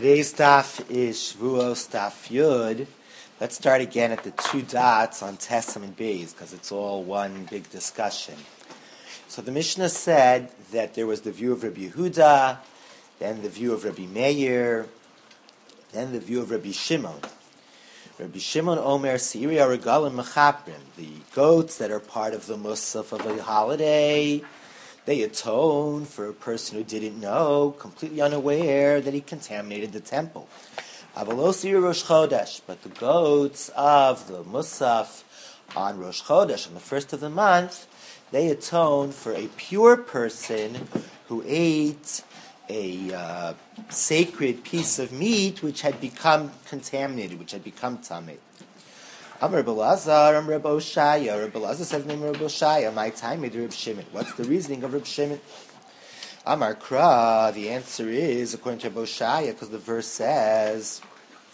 Today's daf is Shavuos daf Yud. Let's start again at the two dots on Testament Beis, because it's all one big discussion. So the Mishnah said that there was the view of Rabbi Yehuda, then the view of Rabbi Meir, then the view of Rabbi Shimon. Rabbi Shimon Omer Siri Regalim Mechaprim, the goats that are part of the Musaf of a holiday, they atone for a person who didn't know, completely unaware that he contaminated the temple. Avalosi Rosh Chodesh, but the goats of the Musaf on Rosh Chodesh, on the first of the month, they atone for a pure person who ate a sacred piece of meat which had become contaminated, which had become tamei. Amar Belazar, Amar Reb Oshaya. Reb Belazar says, name Reb Oshaya. My time made Reb Shimon. What's the reasoning of Reb Shimon? Amar Kra. The answer is, according to Reb Oshaya, because the verse says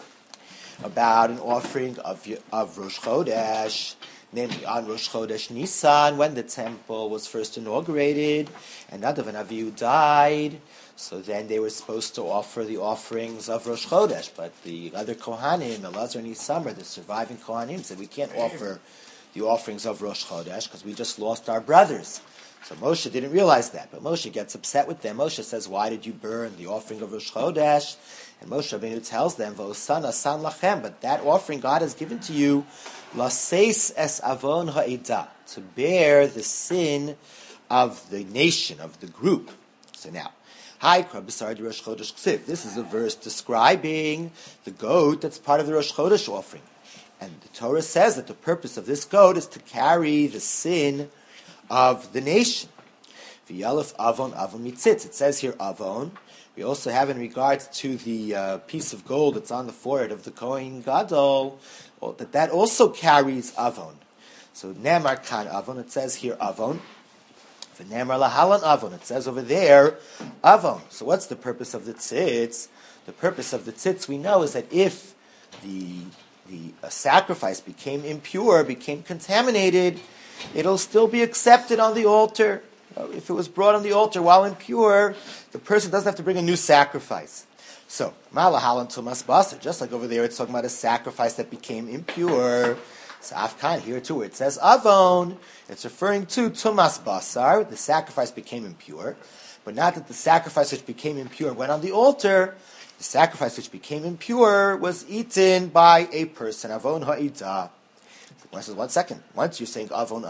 about an offering of Rosh Chodesh, namely on Rosh Chodesh Nisan, when the temple was first inaugurated, and Nadav and Avihu died. So then they were supposed to offer the offerings of Rosh Chodesh, but the other Kohanim, Elazar and Isamar, the surviving Kohanim, said we can't offer the offerings of Rosh Chodesh because we just lost our brothers. So Moshe didn't realize that, but Moshe gets upset with them. Moshe says, why did you burn the offering of Rosh Chodesh? And Moshe Rabbeinu tells them, V'osan asan lachem, but that offering God has given to you, laseis es avon ha'edah, to bear the sin of the nation, of the group. So now, this is a verse describing the goat that's part of the Rosh Chodesh offering. And the Torah says that the purpose of this goat is to carry the sin of the nation. V'yalef avon mitzitz. It says here avon. We also have in regards to the piece of gold that's on the forehead of the Kohen Gadol, that also carries avon. So nemar kan avon. It says here avon. V'nemar lahalan avon. It says over there, avon. So what's the purpose of the tzitz? The purpose of the tzitz, we know, is that if the sacrifice became impure, became contaminated, it'll still be accepted on the altar. If it was brought on the altar while impure, the person doesn't have to bring a new sacrifice. So, malahalan tumas basar, just like over there, it's talking about a sacrifice that became impure. So Afkan here too, where it says avon, it's referring to tumas basar, the sacrifice became impure, but not that the sacrifice which became impure went on the altar. The sacrifice which became impure was eaten by a person. Avon ha'idah. One says, 1 second. Once you're saying avon,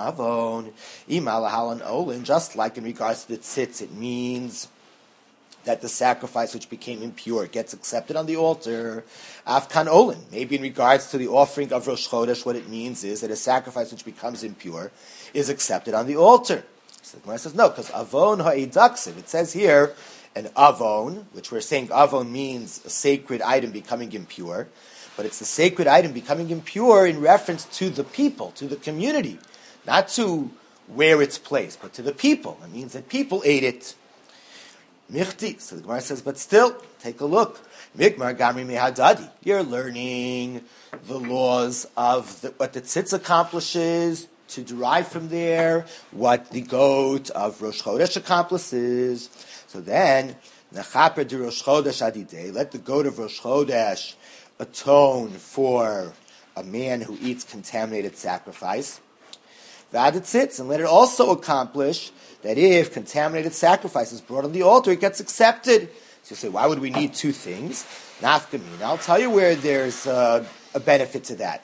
imalahalan olin, just like in regards to the tzitz, it means that the sacrifice which became impure gets accepted on the altar. Afkan olin. Maybe in regards to the offering of Rosh Chodesh, what it means is that a sacrifice which becomes impure is accepted on the altar. So the Gemara says, no, because avon ha'idaksid. It says here, an avon, which we're saying avon means a sacred item becoming impure, but it's the sacred item becoming impure in reference to the people, to the community, not to where it's placed, but to the people. It means that people ate it. Michti. So the Gemara says, but still, take a look. Mikmar gamri mehadadi. You're learning the laws of what the tzitz accomplishes, to derive from there what the goat of Rosh Chodesh accomplishes. So then, nechaper de Rosh Chodesh adidei, let the goat of Rosh Chodesh atone for a man who eats contaminated sacrifice. V'adatzitz, and let it also accomplish that if contaminated sacrifice is brought on the altar, it gets accepted. So you say, why would we need two things? Nafkamin. I'll tell you where there's a benefit to that.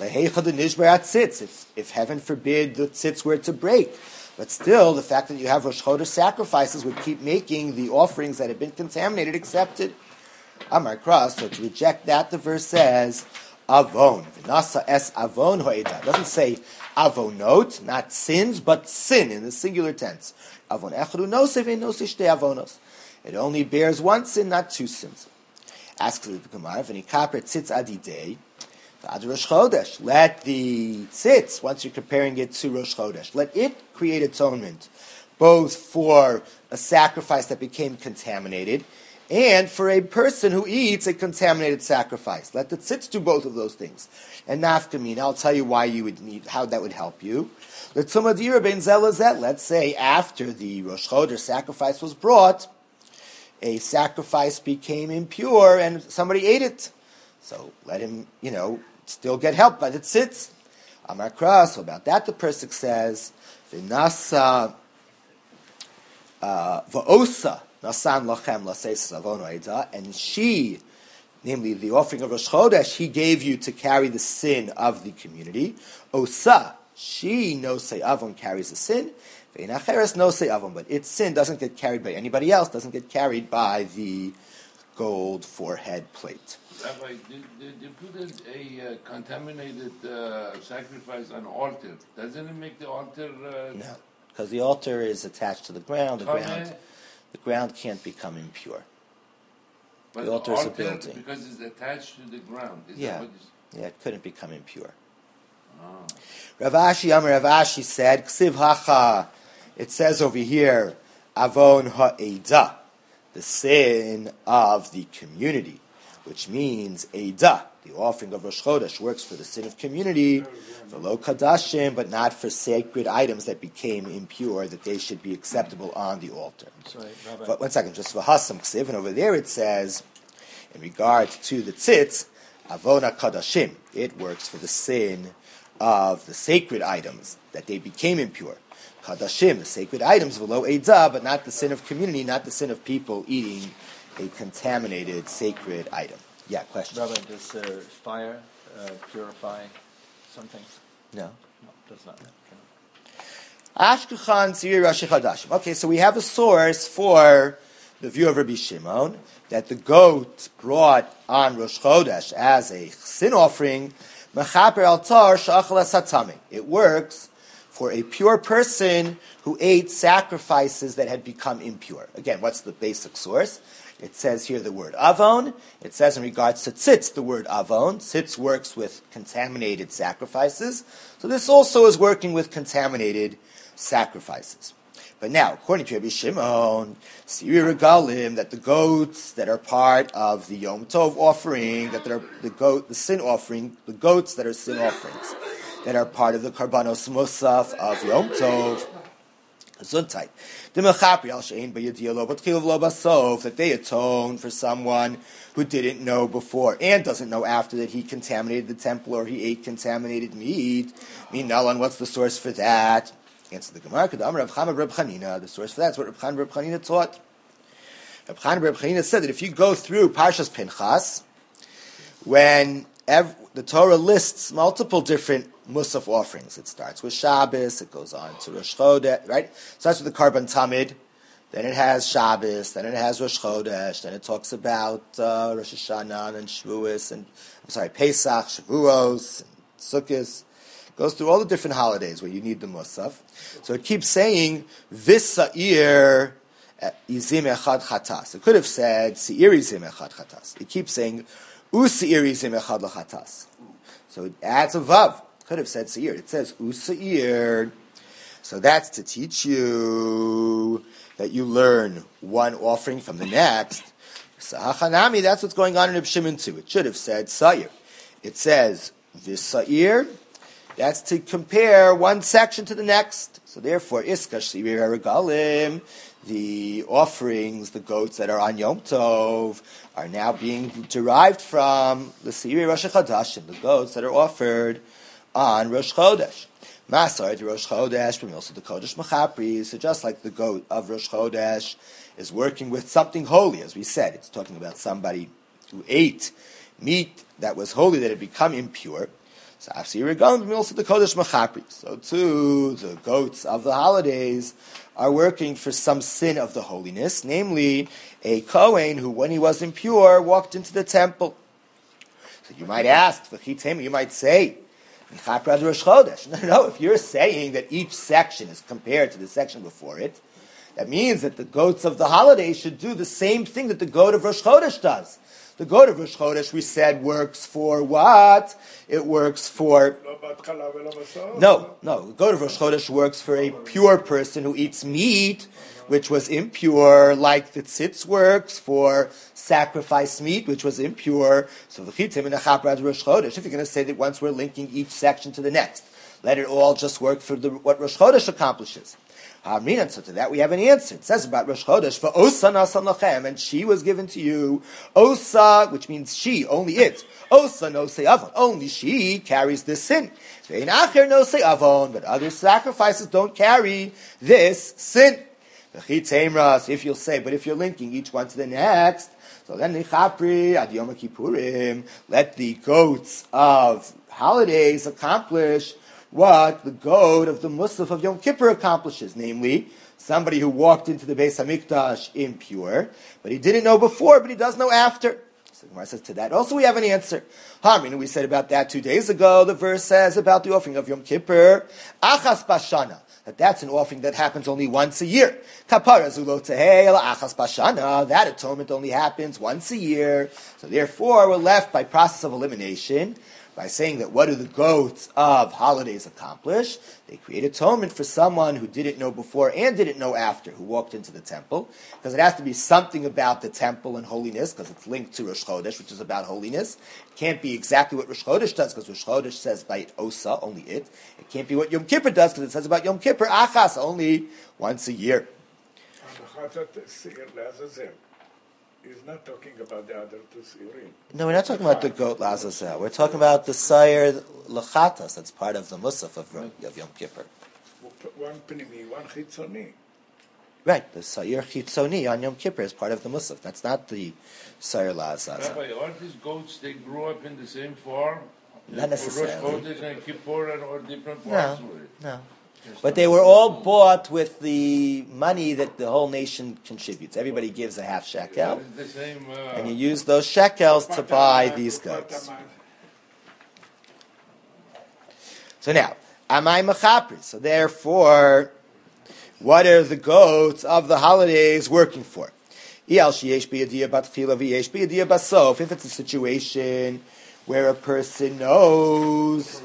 If heaven forbid the tzitz were to break. But still, the fact that you have Rosh Chodesh sacrifices would keep making the offerings that have been contaminated accepted. Amar Kras, so to reject that, the verse says, avon. V'nasa es avon ho'edah. It doesn't say avonot, not sins, but sin in the singular tense. Avon echadu noseh ve'noseh shtei avonos. It only bears one sin, not two sins. Asks the Gemara, v'nikaper tzitz adidei, v'ad Rosh Chodesh. Let the tzitz, once you're comparing it to Rosh Chodesh, let it create atonement, both for a sacrifice that became contaminated, and for a person who eats a contaminated sacrifice. Let the tzitz do both of those things. And nafkamin, I'll tell you why you would need, how that would help you. Let's say after the Rosh Chodesh sacrifice was brought, a sacrifice became impure and somebody ate it. So let him, still get help by the tzitz. Amar Kra, so about that the Persik says, V'nasa v'osa nasan lachem laseis savon oida, and she, namely the offering of Rosh Chodesh, he gave you to carry the sin of the community. Osa, she no say avon carries the sin. Ve'inacheres no say avon, but its sin doesn't get carried by anybody else, doesn't get carried by the gold forehead plate. Rabbi, they put a contaminated sacrifice on altar. Doesn't it make the altar? No, because the altar is attached to the ground. The ground can't become impure. But the altar is a building because it's attached to the ground. Yeah, it couldn't become impure. Oh. Rav Ashi said, Ksiv hacha. It says over here, avon ha'eda, the sin of the community, which means Eidah, the offering of Rosh Chodesh, works for the sin of community, for lo kadashim, but not for sacred items that became impure, that they should be acceptable on the altar. Sorry, Rabbi. But 1 second, just for Hasam Ksiv, and over there it says, in regards to the tzitz, avona kadashim, it works for the sin of the sacred items, that they became impure. Kadashim, the sacred items, v'lo Eidah, but not the sin of community, not the sin of people eating a contaminated sacred item. Yeah, question. Rabbi, does fire purify something? No. No, does not. Ashkechan Tziri Rashi Chadashim. Okay, so we have a source for the view of Rabbi Shimon that the goat brought on Rosh Chodesh as a sin offering, Mechaper Altar Shachal Satami. It works for a pure person who ate sacrifices that had become impure. Again, what's the basic source? It says here the word avon. It says in regards to tzitz the word avon. Tzitz works with contaminated sacrifices. So this also is working with contaminated sacrifices. But now, according to Rabbi Shimon, Siri Regalim, that the goats that are part of the Yom Tov offering, that are the sin offering, the goats that are sin offerings, that are part of the Karbanos Musaf of Yom Tov, Zuntai. That they atone for someone who didn't know before and doesn't know after that he contaminated the temple or he ate contaminated meat. Minalan, what's the source for that? Answer the Gemara. The source for that is what Reb Chanan Reb Chanina taught. Reb Chanan Reb Chanina said that if you go through Parshas Pinchas, when the Torah lists multiple different Musaf offerings. It starts with Shabbos, it goes on to Rosh Chodesh, right? It starts with the Karban Tamid, then it has Shabbos, then it has Rosh Chodesh, then it talks about Rosh Hashanah and Shavuos, Pesach, Shavuos, and Sukkot. It goes through all the different holidays where you need the Musaf. So it keeps saying, Vis Sa'ir Izim Echad Chatas. It could have said, Se'ir Izim Echad Chatas. It keeps saying, U'Se'ir Izim Echad Lachatas. So it adds a Vav. Could have said Seir. It says Usair. So that's to teach you that you learn one offering from the next. Sahachanami, that's what's going on in Reb Shimon too. It should have said Sair. It says Visair. That's to compare one section to the next. So therefore, Iskash Seir Regalim, the offerings, the goats that are on Yom Tov, are now being derived from the Seir Rosh Chodeshim, the goats that are offered on Rosh Chodesh. Masar to Rosh Chodesh, but also the Kodesh Machapri. So just like the goat of Rosh Chodesh is working with something holy, as we said, it's talking about somebody who ate meat that was holy that had become impure. So Afsir Regalim, but also the Kodesh Machapri. So too, the goats of the holidays are working for some sin of the holiness, namely a Kohen who, when he was impure, walked into the temple. So you might ask, you might say, no, if you're saying that each section is compared to the section before it, that means that the goats of the holiday should do the same thing that the goat of Rosh Chodesh does. The goat of Rosh Chodesh, we said, works for what? It works for... No. The goat of Rosh Chodesh works for a pure person who eats meat, which was impure, like the tzitz works for sacrifice meat, which was impure. So the chitim in the chaprad Rosh Chodesh, if you're going to say that once we're linking each section to the next, Let it all just work for what Rosh Chodesh accomplishes. So to that we have an answer. It says about Rosh Chodesh, for Osa nasan lachem, and she was given to you. Osa, which means she, only it. Osa no se avon, only she carries this sin. Ve'in acher no se avon, but other sacrifices don't carry this sin. If you'll say, but if you're linking each one to the next, so then Nichapri ad Yom Kippurim, let the goats of holidays accomplish what the goat of the Musaf of Yom Kippur accomplishes, namely, somebody who walked into the Beis Hamikdash impure, but he didn't know before, but he does know after. So the Gemara says to that, also we have an answer. We said about that 2 days ago. The verse says about the offering of Yom Kippur, Achas Bashana, that's an offering that happens only once a year. Kapara zulotehel achas bashana, that atonement only happens once a year. So therefore, we're left by process of elimination by saying that what do the goats of holidays accomplish? They create atonement for someone who didn't know before and didn't know after, who walked into the temple, because it has to be something about the temple and holiness, because it's linked to Rosh Chodesh, which is about holiness. It can't be exactly what Rosh Chodesh does, because Rosh Chodesh says by Osa, only it. It can't be what Yom Kippur does, because it says about Yom Kippur, Achas, only once a year. He's not talking about the other two Siyurim. No, we're not talking about the goat Lazazel. We're talking about the Sayir Lachatas. That's part of the Musaf of Yom Kippur. One Pnimi, one Chitzoni. Right, the Sayir Chitzoni on Yom Kippur is part of the Musaf. That's not the Sayir Lazazel. Rabbi, all these goats, they grew up in the same farm? Not necessarily. Rosh Chodesh and Kippur and all different farms? No. But they were all bought with the money that the whole nation contributes. Everybody gives a half shekel. The same, and you use those shekels to buy these goats. So now, Amai Machapri. So therefore, what are the goats of the holidays working for? If it's a situation where a person knows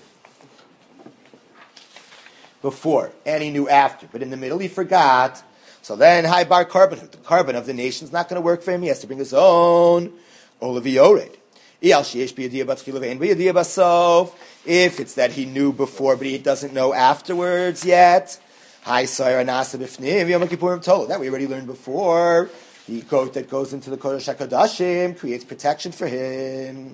before, and he knew after, but in the middle he forgot, so then, the carbon of the nation is not going to work for him. He has to bring his own oliviorid. If it's that he knew before, but he doesn't know afterwards yet, that we already learned before. The goat that goes into the Kodesh HaKodashim creates protection for him.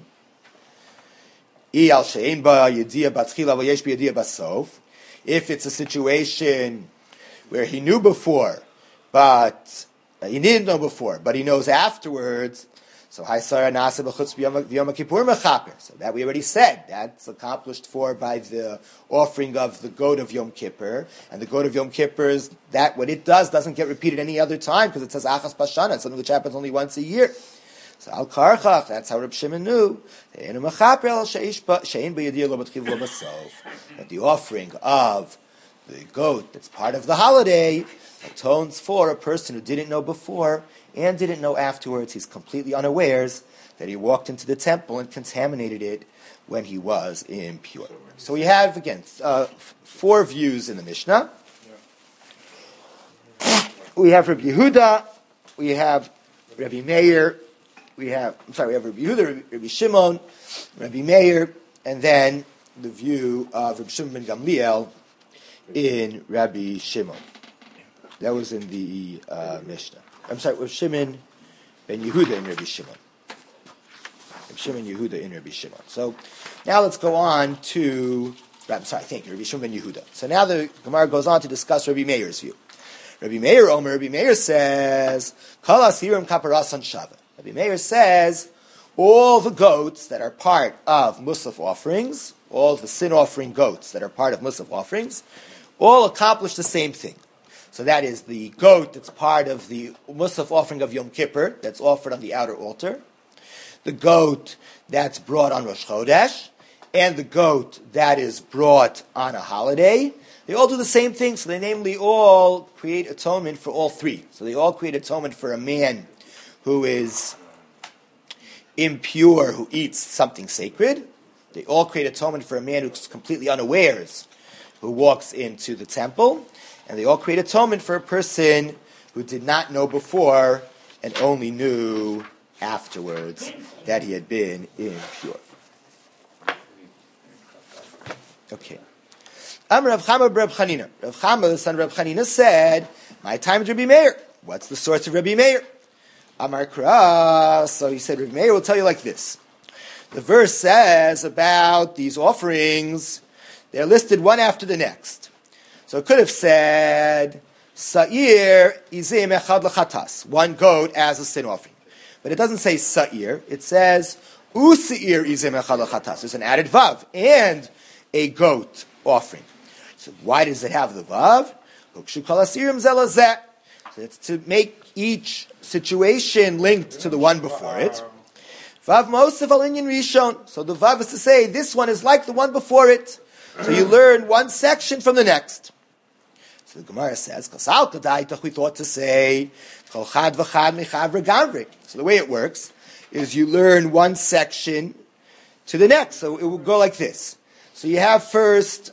If it's a situation where he knew before, but he didn't know before, but he knows afterwards, so that we already said, that's accomplished for by the offering of the goat of Yom Kippur, and the goat of Yom Kippur is that what it does doesn't get repeated any other time, because it says Achas Pashana, something which happens only once a year. So Al Karchach, that's how Reb Shimon knew. That the offering of the goat that's part of the holiday atones for a person who didn't know before and didn't know afterwards. He's completely unawares that he walked into the temple and contaminated it when he was impure. So we have, again, 4 views in the Mishnah. We have Rabbi Yehuda, we have Rabbi Meir, we have Rabbi Yehuda, Rabbi Shimon, Rabbi Meir, and then the view of Rabbi Shimon ben Gamliel in Rabbi Shimon. That was in the Mishnah. Rabbi Shimon ben Yehuda in Rabbi Shimon. Rabbi Shimon Yehuda in Rabbi Shimon. So now let's go on to, Rabbi Shimon ben Yehuda. So now the Gemara goes on to discuss Rabbi Meir's view. Rabbi Meir says, Kal asirim kaparasan shava. Rabbi Meir says, all the goats that are part of Musaf offerings, all the sin offering goats that are part of Musaf offerings, all accomplish the same thing. So that is the goat that's part of the Musaf offering of Yom Kippur, that's offered on the outer altar, the goat that's brought on Rosh Chodesh, and the goat that is brought on a holiday. They all do the same thing, so they namely all create atonement for all 3. So they all create atonement for a man who is impure, who eats something sacred. They all create atonement for a man who's completely unawares, who walks into the temple. And they all create atonement for a person who did not know before and only knew afterwards that he had been impure. Okay. Amar Rav Chama Rav Chanina. Rav Chama, the son of Rav Chanina, said, my time is Rabbi Meir. What's the source of Rabbi Meir? Amar Kra. So he said, Rabbi Meir will tell you like this. The verse says about these offerings, they're listed one after the next. So it could have said, Sa'ir izim echad l'chatas, one goat as a sin offering. But it doesn't say Sa'ir, it says, U'sa'ir izim echad l'chatas. There's an added vav, and a goat offering. So why does it have the vav? So it's to make each situation linked to the one before it. Vav mosef al inyan rishon. So the vav is to say this one is like the one before it. So you learn one section from the next. So the Gemara says, we thought to say, so the way it works is you learn one section to the next. So it will go like this. So you have first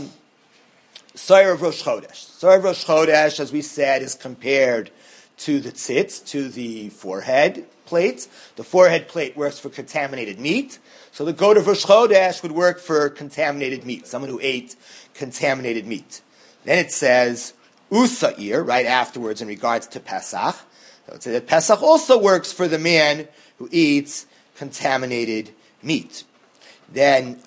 Soyer of Rosh Chodesh. Soyer of Rosh Chodesh, as we said, is compared to the tzitz, to the forehead plate. The forehead plate works for contaminated meat. So the goat of Rosh Chodesh would work for contaminated meat, someone who ate contaminated meat. Then it says Usair, right afterwards in regards to Pesach. So it says that Pesach also works for the man who eats contaminated meat. Then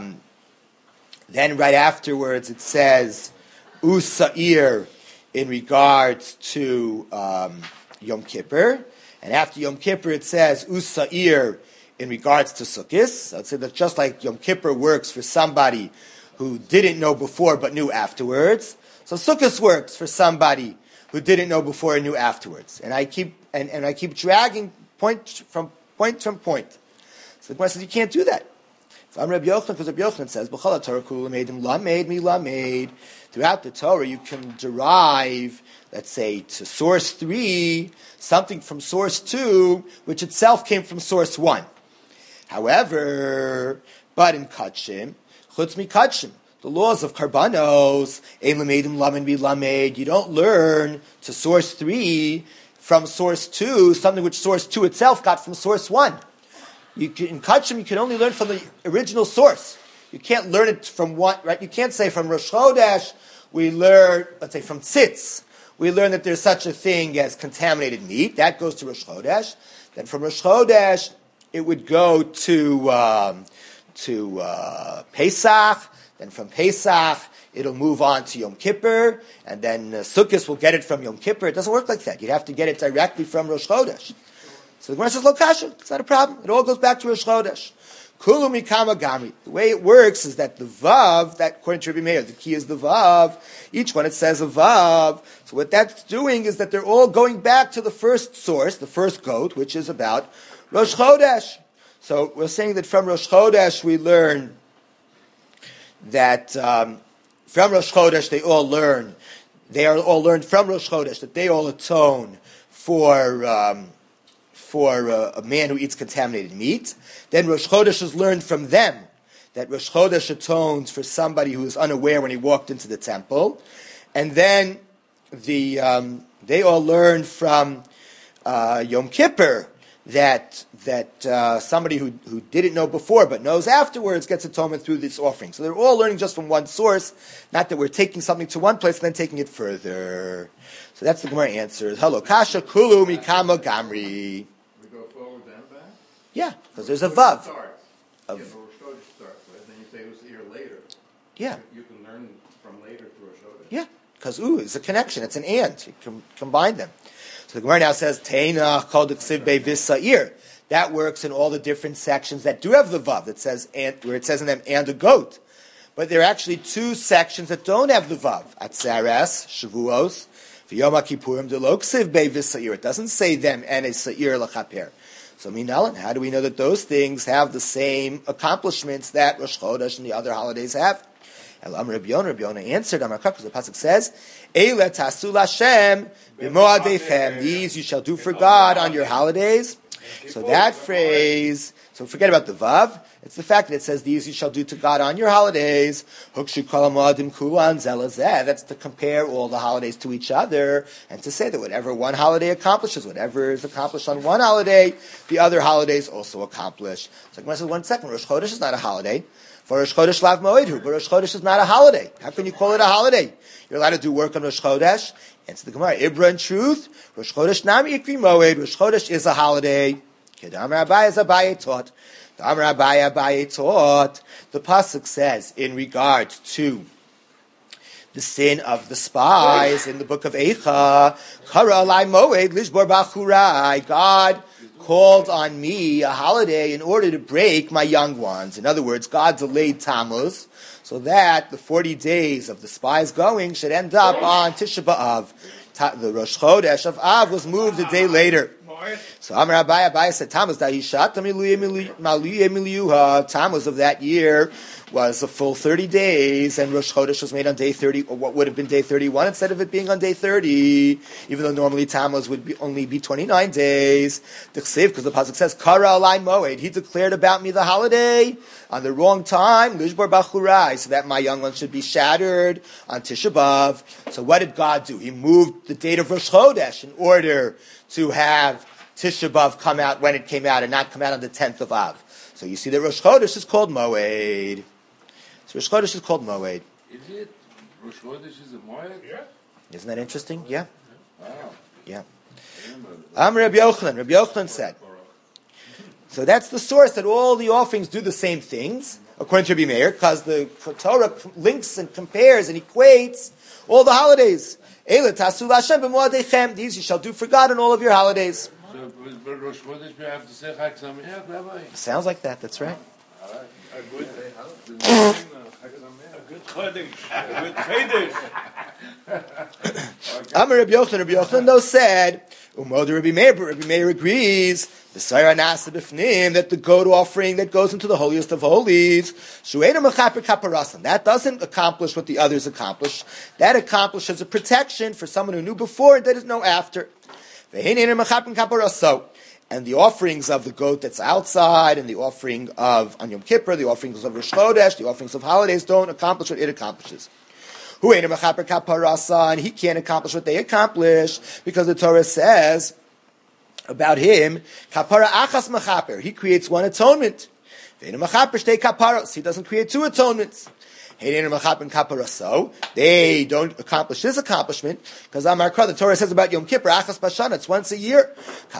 right afterwards it says Usair in regards to Yom Kippur. And after Yom Kippur it says Usair in regards to Sukkot. So I'd say that just like Yom Kippur works for somebody who didn't know before but knew afterwards, so Sukkot works for somebody who didn't know before and knew afterwards. And I keep dragging point from point. So the Gemara says you can't do that. If I'm Rabbi Yochanan, because Rabbi Yochanan says, "B'chol Torah kula meidim lamed mi lamed." Throughout the Torah, you can derive, let's say, to source 3, something from source 2, which itself came from source 1. However, but in Kachim, chutz mi Kachim, the laws of Karbanos, ein lameidim lamed mi lamed, you don't learn to source 3 from source 2, something which source 2 itself got from source 1. In Kachim, you can only learn from the original source. You can't learn it from one, right? You can't say from Rosh Chodesh, we learn, let's say from Tzitz, we learn that there's such a thing as contaminated meat. That goes to Rosh Chodesh. Then from Rosh Chodesh, it would go to Pesach. Then from Pesach, it'll move on to Yom Kippur. And then Sukkot will get it from Yom Kippur. It doesn't work like that. You'd have to get it directly from Rosh Chodesh. So the Gemara says, Lo kasha, it's not a problem. It all goes back to Rosh Chodesh. Kulu mikama gamri. The way it works is that the vav, that according to Rabbi Meir, the key is the vav. Each one it says a vav. So what that's doing is that they're all going back to the first source, the first goat, which is about Rosh Chodesh. So we're saying that from Rosh Chodesh we learn that from Rosh Chodesh they are all learned from Rosh Chodesh that they all atone for a man who eats contaminated meat. Then Rosh Chodesh is learned from them that Rosh Chodesh atones for somebody who was unaware when he walked into the temple. And then they all learn from Yom Kippur that somebody who didn't know before but knows afterwards gets atonement through this offering. So they're all learning just from one source, not that we're taking something to one place and then taking it further. So that's the Gemara answer. Hello, kasha kulu mikama gamri. Yeah, because there's a vav. Starts. Yeah, but Rosh Chodesh starts, right? Then you say it was a year later. Yeah. You can learn from later to Rosh Chodesh. Yeah, because it's a connection. It's an and. You can combine them. So the Gemara now says, Teina called ksiv be visair. That works in all the different sections that do have the vav, that says and, where it says in them and a goat. But there are actually 2 sections that don't have the vav. Atzeres, Shavuos, v'Yom HaKippurim, de lo ksiv be visair. It doesn't say them and a sair l'chaper. So Minalan, how do we know that those things have the same accomplishments that Rosh Chodesh and the other holidays have? Elam Rabbi Yonah answered, because the pasuk says, Eile tasu l'Hashem b'moadeichem. These you shall do for God on your holidays. So that phrase, So forget about the Vav. It's the fact that it says these you shall do to God on your holidays. Hukshu kol ha'moadim kulan zelazeh. That's to compare all the holidays to each other and to say that whatever one holiday accomplishes, whatever is accomplished on one holiday, the other holidays also accomplish. So Gemara says, 1 second, Rosh Chodesh is not a holiday. For Rosh Chodesh Lav Moedhu, but Rosh Chodesh is not a holiday. How can you call it a holiday? You're allowed to do work on Rosh Chodesh. Answer the Gemara, Ibra in truth, Rosh Chodesh Nami Ikri Moed, Rosh Chodesh is a holiday. Kedam Rabbi as Abaye taught. Dam Rabbi Abaye taught. The pasuk says in regard to the sin of the spies in the book of Eicha, Kara alai Moed lishbor bachurai. God called on me a holiday in order to break my young ones. In other words, God delayed Tammuz so that the 40 days of the spies going should end up on Tisha B'Av. The Rosh Chodesh of Av was moved a day later. So Amar Abaye said, Tammuz Tammuz of that year was a full 30 days, and Rosh Chodesh was made on day 30, or what would have been day 31, instead of it being on day 30, even though normally Tammuz would only be 29 days. Because the pasuk says, Kara alai moed, he declared about me the holiday on the wrong time, Lishbor bachurai, so that my young ones should be shattered on Tisha B'Av. So what did God do? He moved the date of Rosh Chodesh in order to have Tisha B'Av come out when it came out and not come out on the 10th of Av. So you see that Rosh Chodesh is called Moed. So Rosh Chodesh is called Moed. Is it? Rosh Chodesh is a Moed? Yeah. Isn't that interesting? Yeah. Wow. Yeah. Rabbi Yochanan said. So that's the source that all the offerings do the same things, according to Rabbi Meir, because the Torah links and compares and equates all the holidays. These you shall do for God on all of your holidays. So, but Rosh Chodesh, we have to say Chag Sameach, Rabbi? Sounds like that, that's right. A good Chodesh. A good Chodesh. Amar Rabbi Yochanan though said, Umod Rabbi Meir, but Rabbi Meir agrees, the Sarah Nasa B'fnim, that the goat offering that goes into the holiest of holies, Shu'ena Mechaper Kaparasan, that doesn't accomplish what the others accomplish. That accomplishes a protection for someone who knew before and that is know after. And the offerings of the goat that's outside, and the offering of on Yom Kippur, the offerings of Rosh Chodesh, the offerings of holidays don't accomplish what it accomplishes. And he can't accomplish what they accomplish, because the Torah says about him, kapara achas mechaper, he creates one atonement. He doesn't create two atonements. They don't accomplish his accomplishment, because the Torah says about Yom Kippur, achas bashana, it's once a year.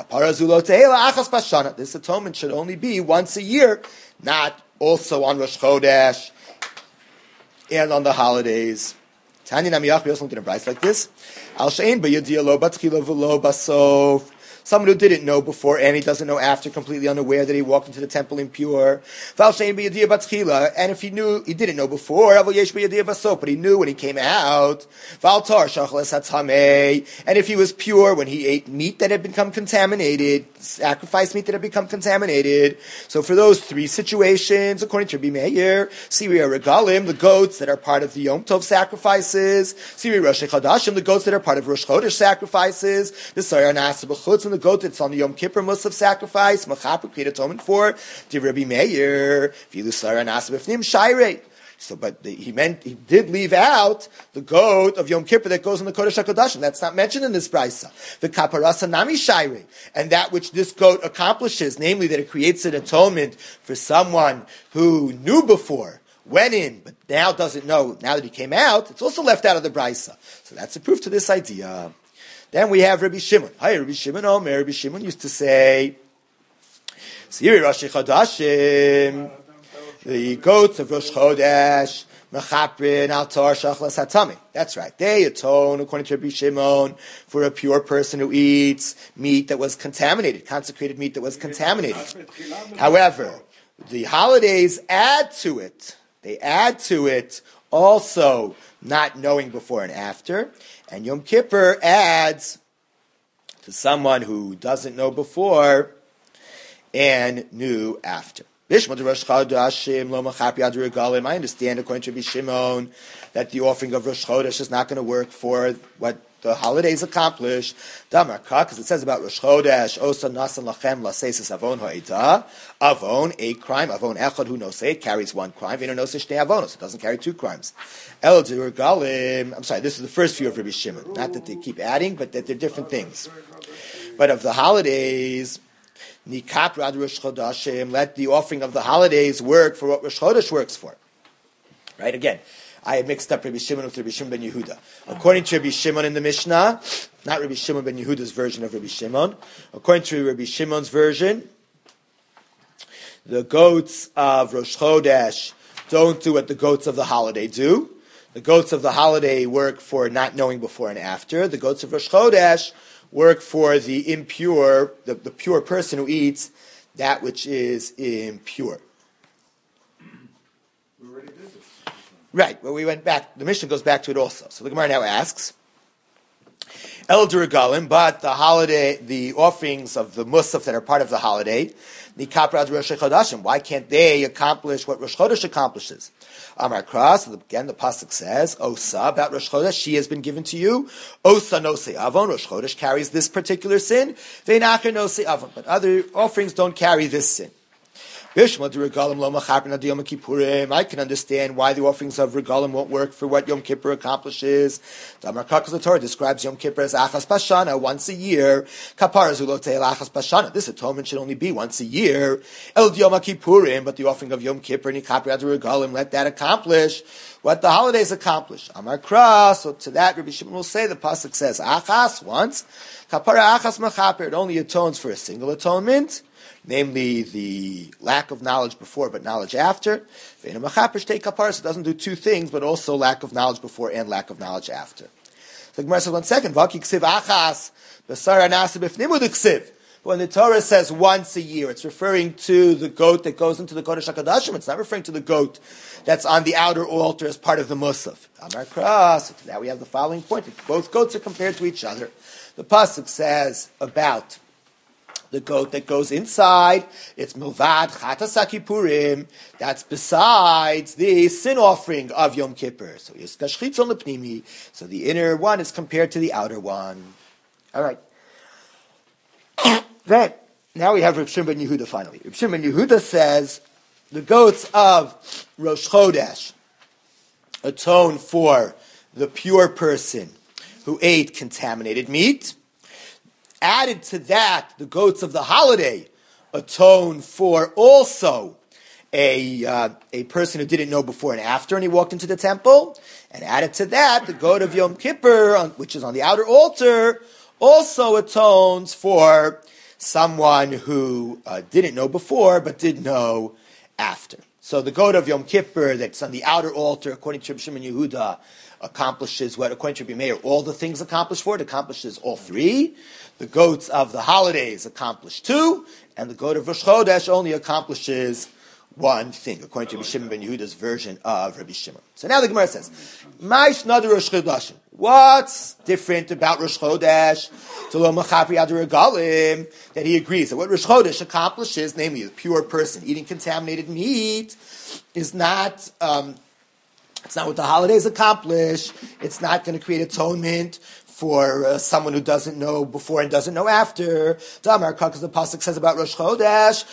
This atonement should only be once a year, not also on Rosh Chodesh and on the holidays. Tanya Namiyach, we also looked at a price like this. Al she'ein b'yediyah lo batchila v'lo basof. Someone who didn't know before and he doesn't know after, completely unaware that he walked into the temple impure. And if he knew, he didn't know before, but he knew when he came out. And if he was pure when he ate meat that had become contaminated, sacrificed meat that had become contaminated. So for those three situations, according to Rabbi Meir, Siri Regalim, the goats that are part of the Yom Tov sacrifices, Siri Rosh Chodashim, the goats that are part of Rosh Chodesh sacrifices, the Sayar Nasa B'chutz, and the goat that's on the Yom Kippur Musaf sacrifice, Machaper create atonement for, to Rabbi Meir, Vilu Sayar Nasa B'fnim Shairei. So, but he did leave out the goat of Yom Kippur that goes in the Kodesh HaKodashim. That's not mentioned in this brisa. The kaparasa nami shayrei, and that which this goat accomplishes, namely that it creates an atonement for someone who knew before, went in, but now doesn't know. Now that he came out, it's also left out of the brisa. So that's a proof to this idea. Then we have Rabbi Shimon. Hi, Rabbi Shimon. Omer. Rabbi Shimon used to say, Siri Rashi Chodashim. The goats of Rosh Chodesh, Mechaprin, Altar, Shachlas, Hatami. That's right. They atone, according to Rabbi Shimon, for a pure person who eats meat that was contaminated, consecrated meat that was contaminated. However, the holidays add to it. They add to it also not knowing before and after. And Yom Kippur adds to someone who doesn't know before and knew after. I understand, according to Rabbi Shimon, that the offering of Rosh Chodesh is not going to work for what the holidays accomplished. Because it says about Rosh Chodesh, Osa Nasan Lachem Lasesis Avon Ha'ida. Avon, a crime. Avon Echad Hu Nosei carries one crime. V'ino Nosei Shnei Avonos. It doesn't carry two crimes. El Dur Galim. I'm sorry, this is the first view of Rabbi Shimon. Not that they keep adding, but that they're different things. But of the holidays, Nikap Rad Rosh Chodashim, let the offering of the holidays work for what Rosh Chodesh works for. Right? Again, I had mixed up Rabbi Shimon with Rabbi Shimon ben Yehuda. According to Rabbi Shimon in the Mishnah, not Rabbi Shimon ben Yehuda's version of Rabbi Shimon, according to Rabbi Shimon's version, the goats of Rosh Chodesh don't do what the goats of the holiday do. The goats of the holiday work for not knowing before and after. The goats of Rosh Chodesh work for the impure, the pure person who eats that which is impure. We already did this. Right, well, we went back. The Mishnah goes back to it also. So the Gemara now asks, El Duragalim, but the holiday, the offerings of the Musaf that are part of the holiday, the Kaprad Rosh Chodashim, why can't they accomplish what Rosh Chodesh accomplishes? Amar Kras, again the pasuk says, Osa, about Rosh Chodesh, she has been given to you. Osa no se avon, Rosh Chodesh carries this particular sin. Ve'nacher no se avon, but other offerings don't carry this sin. I can understand why the offerings of regalim won't work for what Yom Kippur accomplishes. The Torah describes Yom Kippur as achas pashana, once a year. This atonement should only be once a year. But the offering of Yom Kippur, let that accomplish what the holidays accomplish. Amar Kras, so to that Rabbi Shimon will say, the pasuk says achas, once. Kapara achas machaper, it only atones for a single atonement, namely the lack of knowledge before but knowledge after. So it doesn't do two things, but also lack of knowledge before and lack of knowledge after. So the Gemara says, 1 second, but when the Torah says once a year, it's referring to the goat that goes into the Kodesh HaKodashim. It's not referring to the goat that's on the outer altar as part of the Musaf. Amar Kras, now we have the following point. Both goats are compared to each other. The pasuk says about the goat that goes inside, it's milvad chatas purim. That's besides the sin offering of Yom Kippur. So so the inner one is compared to the outer one. All right. Then now we have Reb Shimon ben Yehuda finally. Reb Shimon ben Yehuda says the goats of Rosh Chodesh atone for the pure person who ate contaminated meat. Added to that, the goats of the holiday atone for also a person who didn't know before and after, and he walked into the temple. And added to that, the goat of Yom Kippur, which is on the outer altar, also atones for someone who didn't know before but did know after. So the goat of Yom Kippur that's on the outer altar, according to Shimon Yehuda, accomplishes what, according to Rabbi Meir, all the things accomplished for it, accomplishes all three. The goats of the holidays accomplish two, and the goat of Rosh Chodesh only accomplishes one thing, according to Rabbi Shimon ben Yehuda's version of Rabbi Shimon. So now the Gemara says, Maish Nadu Rosh Chodesh. What's different about Rosh Chodesh? That he agrees that what Rosh Chodesh accomplishes, namely the pure person eating contaminated meat, is not it's not what the holidays accomplish. It's not going to create atonement for someone who doesn't know before and doesn't know after. Because the pasuk says about Rosh Chodesh,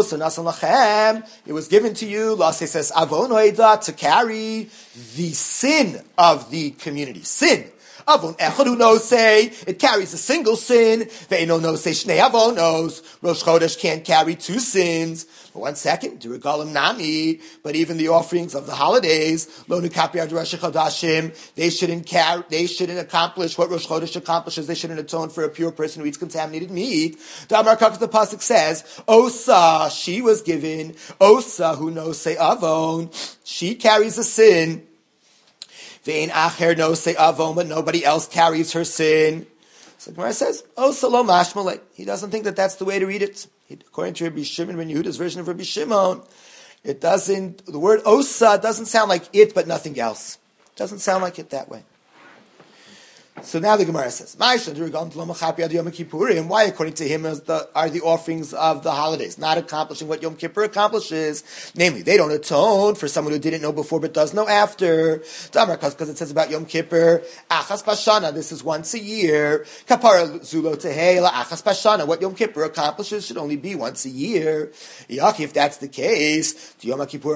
it was given to you, Laseh says, Avon Oida, to carry the sin of the community. Sin. Avon Echad Hu Nosei, it carries a single sin. Ve'eno Nosei Shnei Avonos. Rosh Chodesh can't carry two sins. But 1 second, Duregalim Nami, but even the offerings of the holidays, Lo Nikapi Ad Rosh Chodashim, they shouldn't accomplish what Rosh Chodesh accomplishes. They shouldn't atone for a pure person who eats contaminated meat. Damar Kak, the pasuk says, Osa, she was given, Osa Hu Nosei Avon, she carries a sin. Vein acher no say avon, but nobody else carries her sin. So the Gemara says, "Oh, salo mashmalei." He doesn't think that that's the way to read it. According to Rabbi Shimon ben Yehuda's version of Rabbi Shimon, it doesn't. The word osa doesn't sound like it, but nothing else. It doesn't sound like it that way. So now the Gemara says, why, according to him, are the offerings of the holidays not accomplishing what Yom Kippur accomplishes? Namely, they don't atone for someone who didn't know before but does know after. Because it says about Yom Kippur, Achas Bashana, this is once a year. Kapara Zulo Tehela, Achas Bashana, what Yom Kippur accomplishes should only be once a year. If that's the case, Yom Kippur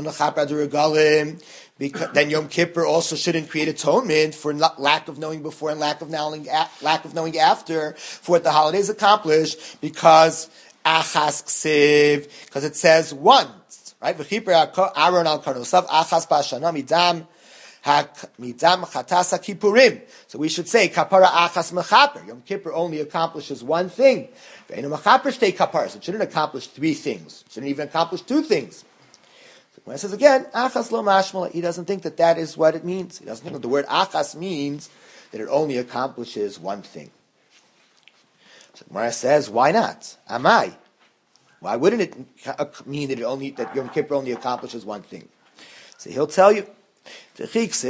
then Yom Kippur also shouldn't create atonement for lack of knowing before and lack of knowing after for what the holidays accomplish, because achas ksiv, because it says once, right? V'chiper Aaron al karnosav achas b'ashana midam chatasa kippurim. So we should say kapara achas mechaper. Yom Kippur only accomplishes one thing. Ve'enu mechaper shtei kaparas. It shouldn't accomplish three things. It shouldn't even accomplish two things. When it says again, achas lo mashmal, he doesn't think that is what it means. He doesn't think that the word achas means that it only accomplishes one thing. So Gemara says, why not? Amai. Why wouldn't it mean that Yom Kippur only accomplishes one thing? So he'll tell you. When it says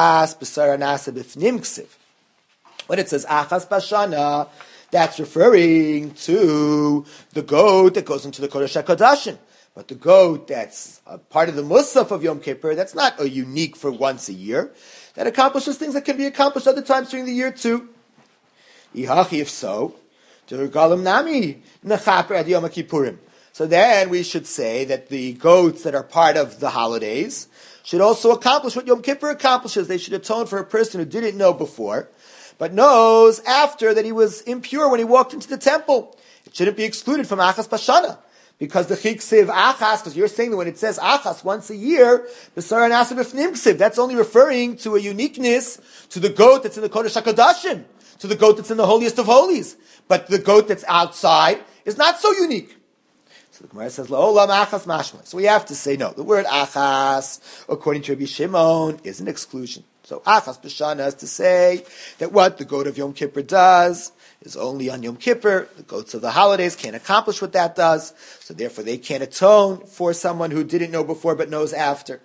achas bashana, that's referring to the goat that goes into the Kodesh HaKodashim. But the goat that's a part of the Musaf of Yom Kippur, that's not a unique for once a year. That accomplishes things that can be accomplished other times during the year too. If so, so then we should say that the goats that are part of the holidays should also accomplish what Yom Kippur accomplishes. They should atone for a person who didn't know before, but knows after that he was impure when he walked into the temple. It shouldn't be excluded from Achas Bashana. Because the chiksiv achas, because you're saying that when it says achas once a year, b'sara nasa b'fnim ksiv, that's only referring to a uniqueness to the goat that's in the Kodesh HaKodashim, to the goat that's in the holiest of holies. But the goat that's outside is not so unique. So the Gemara says, La'olam achas mashma. So we have to say no. The word achas, according to Rabbi Shimon, is an exclusion. So achas b'shana is to say that what the goat of Yom Kippur does is only on Yom Kippur. The goats of the holidays can't accomplish what that does, so therefore they can't atone for someone who didn't know before but knows after.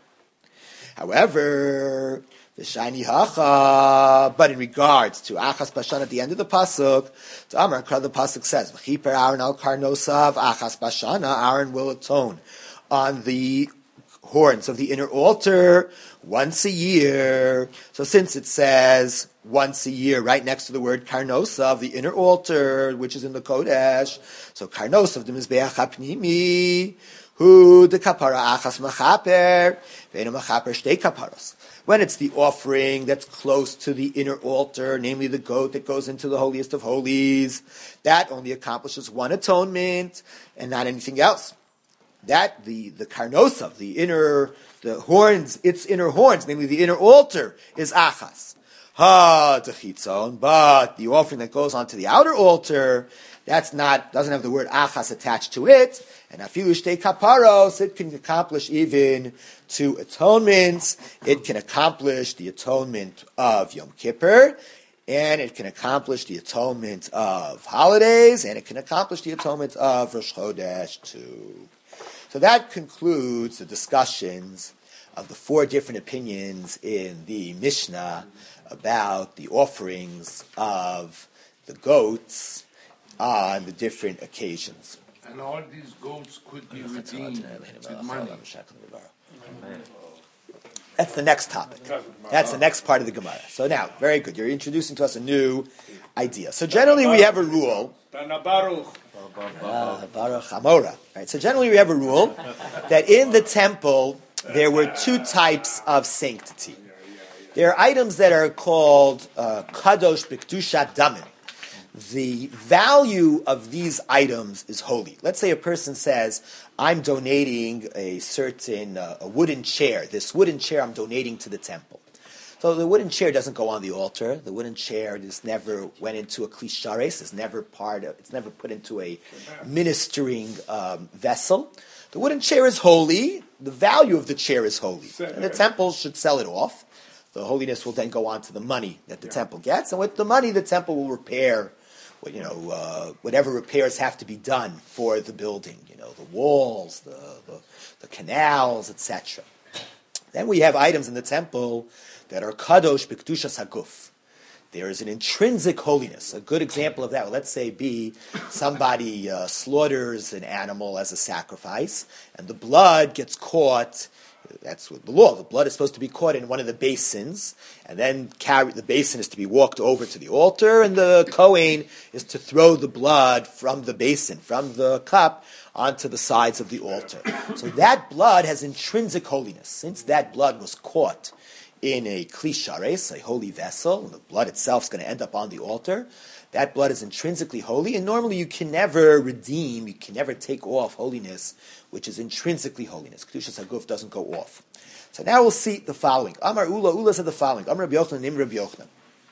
However, the shiny hacha, but in regards to achas bashan at the end of the pasuk, to Amar the pasuk says, "V'chiper Aaron al karnosav achas bashana." Aaron will atone on the horns of the inner altar once a year. So since it says once a year right next to the word karnosav, the inner altar, which is in the Kodesh, so karnosav the mizbeach hapnimi, hu de kapara achas machaper, ve'enu machaper shtei kaparos. When it's the offering that's close to the inner altar, namely the goat that goes into the holiest of holies, that only accomplishes one atonement and not anything else. That the karnosav, the horns, its inner horns, namely the inner altar, is achas. Techitzon, but the offering that goes onto the outer altar, doesn't have the word achas attached to it, and afilu shtei kaparos, it can accomplish even two atonements. It can accomplish the atonement of Yom Kippur, and it can accomplish the atonement of holidays, and it can accomplish the atonement of Rosh Chodesh too. So that concludes the discussions of the four different opinions in the Mishnah about the offerings of the goats on the different occasions. And all these goats could be redeemed with money. That's the next topic. That's the next part of the Gemara. So now, very good. You're introducing to us a new idea. So generally we have a rule. Baruch Hamora. Right. So generally we have a rule that in the temple there were two types of sanctity. There are items that are called kadosh b'kedushat damim. The value of these items is holy. Let's say a person says, I'm donating a certain a wooden chair. This wooden chair I'm donating to the temple. So the wooden chair doesn't go on the altar. The wooden chair just never went into a klishares. It's never put into a ministering vessel. The wooden chair is holy. The value of the chair is holy. And the temple should sell it off. The holiness will then go on to the money that the temple gets. And with the money, the temple will repair whatever repairs have to be done for the building. The walls, the canals, etc. Then we have items in the temple that are kadosh b'kedushas haguf. there is an intrinsic holiness. A good example of that, let's say, be somebody slaughters an animal as a sacrifice, and the blood gets caught. That's what the law. The blood is supposed to be caught in one of the basins, and then the basin is to be walked over to the altar, and the Kohen is to throw the blood from the basin, from the cup, onto the sides of the altar. So that blood has intrinsic holiness. Since that blood was caught in a kli shares, a holy vessel, and the blood itself is going to end up on the altar, that blood is intrinsically holy, and normally you can never redeem, you can never take off holiness, which is intrinsically holiness. Kedushas Haguf doesn't go off. So now we'll see the following. Amar Ula said the following. Amar Rabbi Yochanan, Nim Rabbi Yochanan.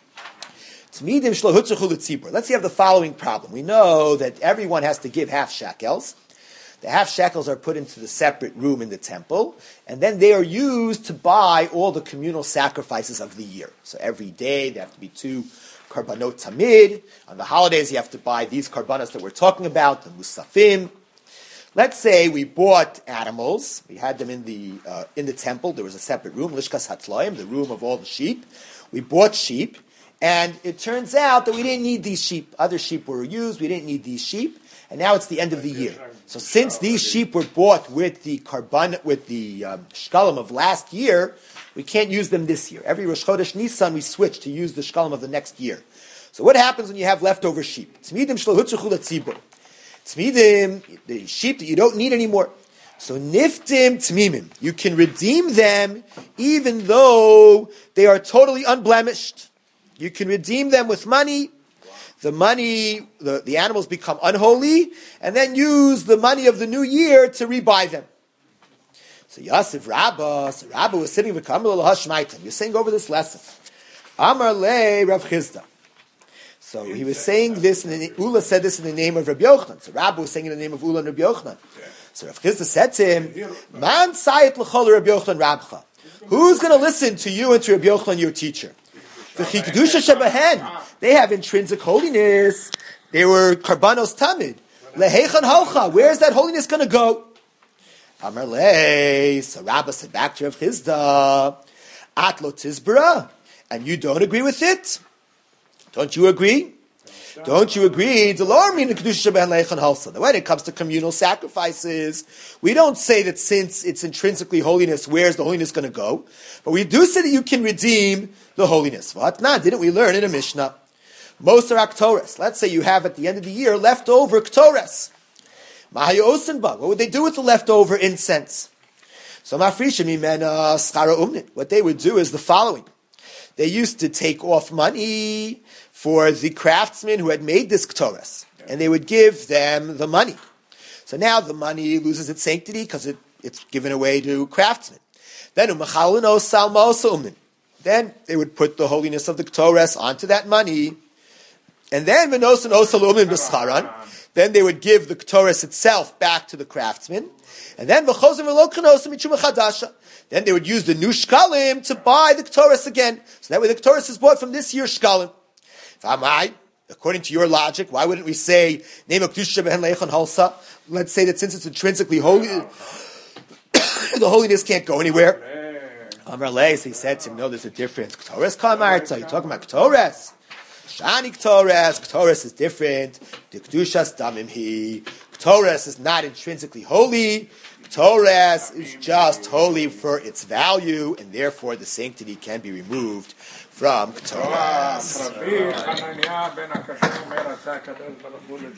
Let's say you have the following problem. We know that everyone has to give half shekels. The half shekels are put into the separate room in the temple, and then they are used to buy all the communal sacrifices of the year. So every day there have to be 2 karbanot tamid. On the holidays you have to buy these karbanos that we're talking about, the musafim. Let's say we bought animals. We had them in the temple. There was a separate room, lishkas hatlaim, the room of all the sheep. We bought sheep, and it turns out that we didn't need these sheep. Other sheep were used. We didn't need these sheep. And now it's the end of the year. So since these sheep were bought with the shkalim of last year, we can't use them this year. Every Rosh Chodesh Nisan, we switch to use the shkalim of the next year. So what happens when you have leftover sheep? Tzmidim shlo hutzuchu letzibur. Tzmidim, the sheep that you don't need anymore. So niftim tmimim. You can redeem them even though they are totally unblemished. You can redeem them with money. The money, the animals become unholy, and then use the money of the new year to rebuy them. So Yosef Rabbah was sitting with Kamil al-Hashmaitim. You're saying over this lesson. Amar le Rav Chizda. So he was saying this, and Ula said this in the name of Rabbi Yochanan. So Rabbah was saying in the name of Ula and Rabbi Yochanan. So Rav Chizda said to him, Man sayit l'chol Rabbi Yochanan Rabcha. Who's going to listen to you and to Rabbi Yochanan, your teacher? They have intrinsic holiness. They were karbanos tamid. Lehechan halcha. Where's that holiness going to go? Amar le. So Rabbah said back to Rav Chizda, At lo tizbara, and you don't agree with it? Don't you agree? Don't you agree? When it comes to communal sacrifices, we don't say that since it's intrinsically holiness, where's the holiness going to go? But we do say that you can redeem the holiness. What? Nah, didn't we learn in a Mishnah? Most are ktores. Let's say you have at the end of the year leftover ktores. What would they do with the leftover incense? So what they would do is the following. They used to take off money for the craftsmen who had made this ktores, and they would give them the money. So now the money loses its sanctity because it's given away to craftsmen. Then they would put the holiness of the ktores onto that money, and then then they would give the ktores itself back to the craftsmen, and then they would use the new shkalim to buy the ktores again. So that way the ktores is bought from this year's shkalim. According to your logic, why wouldn't we say let's say that since it's intrinsically holy, the holiness can't go anywhere. Amar Leis, he said to him, no, there's a difference. Ktores kamarta, you're talking about ktores. Shani ktores is different. Dikdushas damim hi. Ktores is not intrinsically holy. Ktores is just holy for its value, and therefore the sanctity can be removed from ktores.